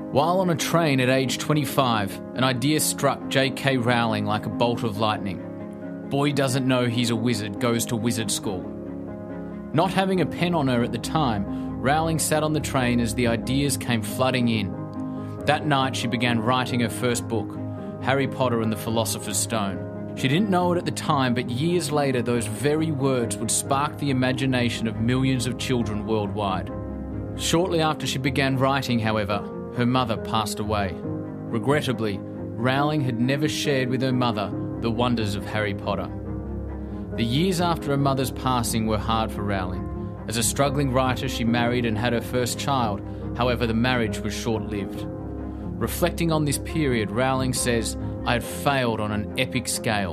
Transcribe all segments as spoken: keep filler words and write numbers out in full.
While on a train at age twenty-five, an idea struck J K Rowling like a bolt of lightning. Boy doesn't know he's a wizard goes to wizard school. Not having a pen on her at the time, Rowling sat on the train as the ideas came flooding in. That night she began writing her first book, Harry Potter and the Philosopher's Stone. She didn't know it at the time, but years later those very words would spark the imagination of millions of children worldwide. Shortly after she began writing, however, her mother passed away. Regrettably, Rowling had never shared with her mother the wonders of Harry Potter. The years after her mother's passing were hard for Rowling. As a struggling writer, she married and had her first child. However, the marriage was short-lived. Reflecting on this period, Rowling says, "I had failed on an epic scale."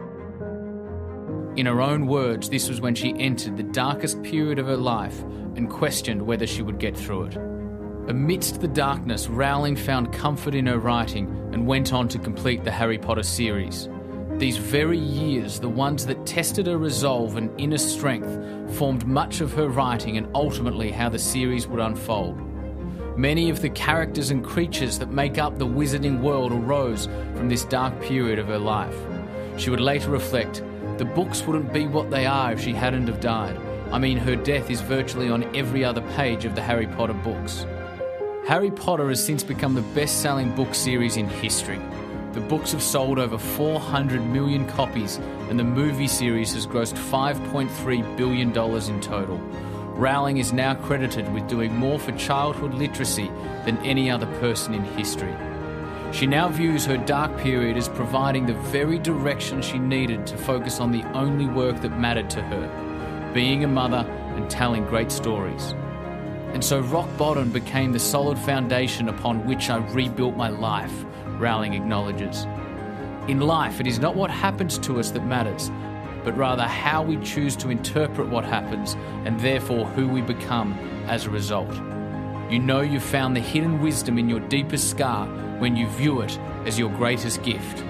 In her own words, this was when she entered the darkest period of her life and questioned whether she would get through it. Amidst the darkness, Rowling found comfort in her writing and went on to complete the Harry Potter series. These very years, the ones that tested her resolve and inner strength, formed much of her writing and ultimately how the series would unfold. Many of the characters and creatures that make up the wizarding world arose from this dark period of her life. She would later reflect, "The books wouldn't be what they are if she hadn't have died. I mean, her death is virtually on every other page of the Harry Potter books." Harry Potter has since become the best-selling book series in history. The books have sold over four hundred million copies, and the movie series has grossed five point three billion dollars in total. Rowling is now credited with doing more for childhood literacy than any other person in history. She now views her dark period as providing the very direction she needed to focus on the only work that mattered to her, being a mother and telling great stories. And so rock bottom became the solid foundation upon which I rebuilt my life, Rowling acknowledges. In life, it is not what happens to us that matters, but rather how we choose to interpret what happens and therefore who we become as a result. You know you've found the hidden wisdom in your deepest scar when you view it as your greatest gift.